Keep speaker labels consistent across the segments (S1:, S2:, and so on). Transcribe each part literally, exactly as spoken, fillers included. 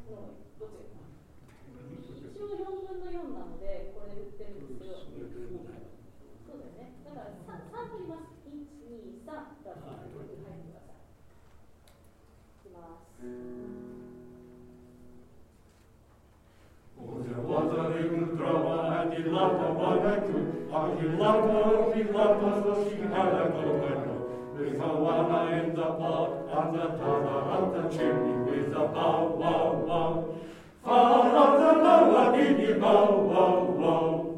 S1: のどっちが一応よんぶんのよんなのでこれで売ってるんですけど、そうだよね。だから 3, 3取ります。いち、に、さんだと入ってください。いきます。
S2: Oh, there was a little drama, and he loved her one and two. How he loved her, he loved her, so she had a go and go. With a one eye in the pot, and the t'other up the chimney, with a bow, wow, wow. Far up the lower, diddy, bow, wow, wow.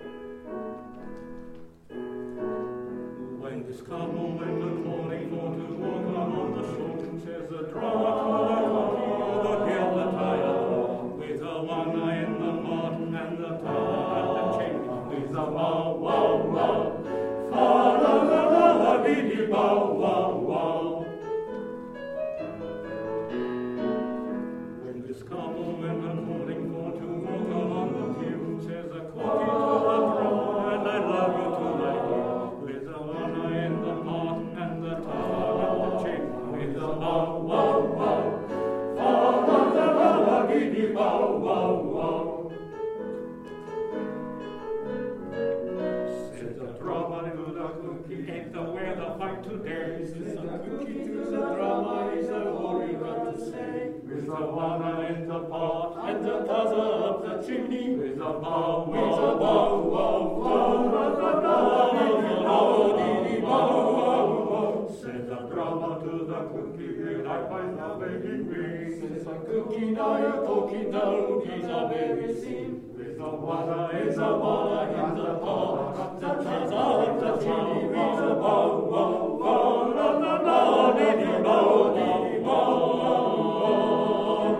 S2: When this come moment of calling for to walk on the shore, says the drama to the hill that I adore. With a one eye in the pot, and the t'other up the chimney, with a bow, wow, wow. Far up the lower, diddy, bow, wow, wow. When this come moment of calling for to walk along the hill, says a cookie to the draw, and I love you to my ear. With a one eye in the pot, and the t'other up the chimney, with a bow, wow, wow. Far up the lower, diddy, bow, wow, wow. Said the drama to the cookie, ain't the way the fight today. Says the cookie to the drama, is the glory right to say. With the one eye in the pot, and the t'other up the chimney, with a bow, with a bow, wow, wow, wow, diddy, bow, wow, wow. Said the drama to the cookie, will I find the baby ring? Says the cookie, now you're talking down, he's a baby sing. With the one eye in the one eye in the pot, the t'other up the chimney, with a bow, wow, wow, la la la, diddy, bow, diddy, bow, wow.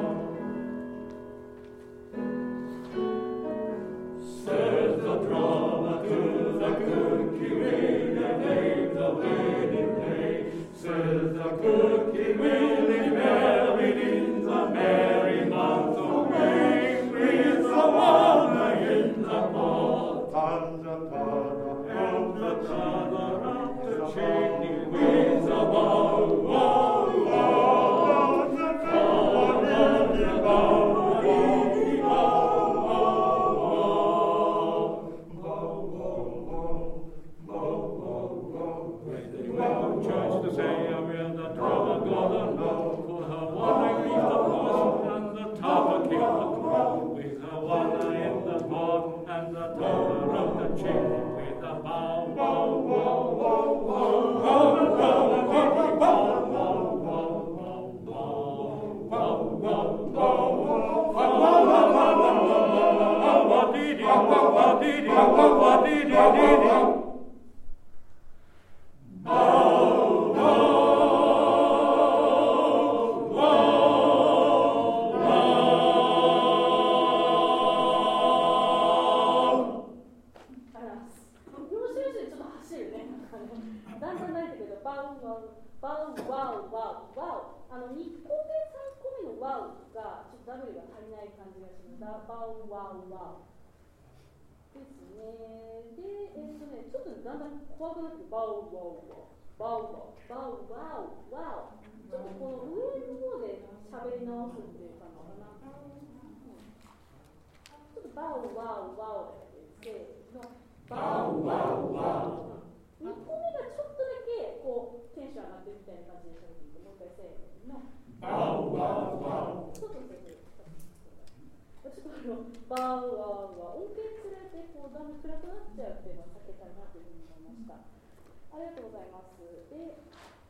S2: Says the drama to the cookie, will you name the wedding day? Says the cookie, will he married in the merry month of May? With the one eye in the pot, and the t'other help the t'other up the chimney, with a bow, wow, wow, the t'other diddy, bow, diddy, bow, wow, wow. Bow, wow, wow, bow, wow, wow. When they went to church to say, I will the drama gonna know, for her one eye grieved the parson, and the t'other killed the crow. With her one eye in the pot, and the t'other up the chimney, with a bow, wow, wow, wow, wow, wow, wow, diddy, bow, wow, wow, wow, wow, wow, wow, wow, wow, wow, diddy, wow, diddy, wow, diddy, diddy. Bow, wow, wow, wow.
S1: あら、要所要所でちょっと走るね。なんかね、だんだん慣れてくると、バウワウ、バウワウワウワウ。あのにこめ、さんこめのワウがちょっと W が足りない感じがします。バウワウワウ。ですね。で、えっとね、ちょっとだんだん怖くなって、バウワウワウ。バウワウ、バウワウ、ワウ。ちょっとこの上の方で喋り直すっていう感じかな。ちょっとバウワウワウだけで、せーの。バウワウワウ。にこめがちょっとだけこうテンション上がってるみたいな感じでしゃべっていて、もう一回せーの。バウワウワウ。そうそうそうそう。ちょっとあのバウワウワウ、音程つられてこうだんだん暗くなっちゃうっていうのを避けたいなというふうに思いました。ありがとうございます。で、